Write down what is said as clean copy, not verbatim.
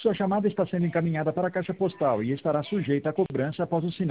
Sua chamada está sendo encaminhada para a caixa postal e estará sujeita a cobrança após o sinal.